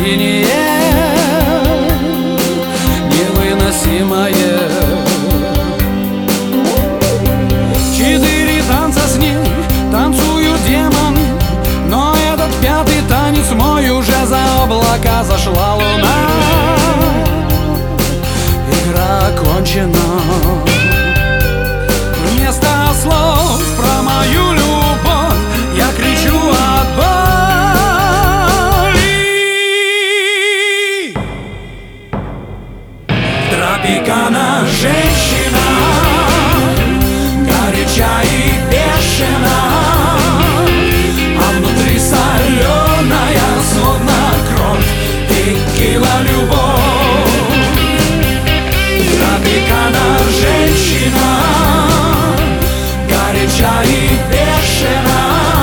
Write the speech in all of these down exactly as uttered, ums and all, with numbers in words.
синее, невыносимое. Четыре танца с ней танцуют демоны, но этот пятый танец мой уже за облака зашла луна. Игра окончена. Вместо слов про мою любовь я кричу от боли. Тропикана женщина, горяча и бешена, а внутри соленая, словно кровь, текила любовь. Тропикана женщина, горяча и бешена,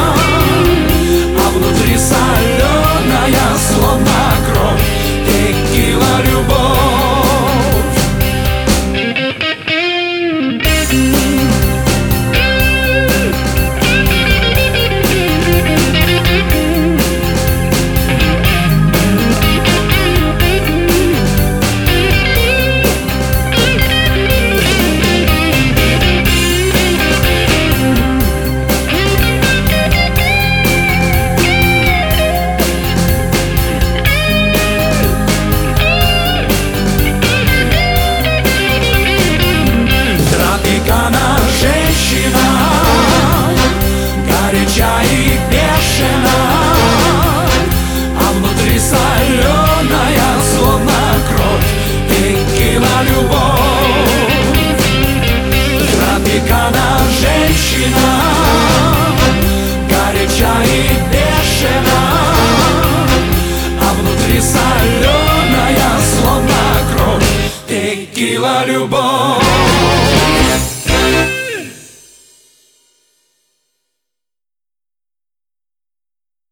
а внутри соленая, словно кровь, текила любовь. Тропикана женщина, горяча и бешена, а внутри соленая, словно кровь, текила любовь. Тропикана женщина, горяча и бешена, а внутри соленая, словно кровь, текила любовь.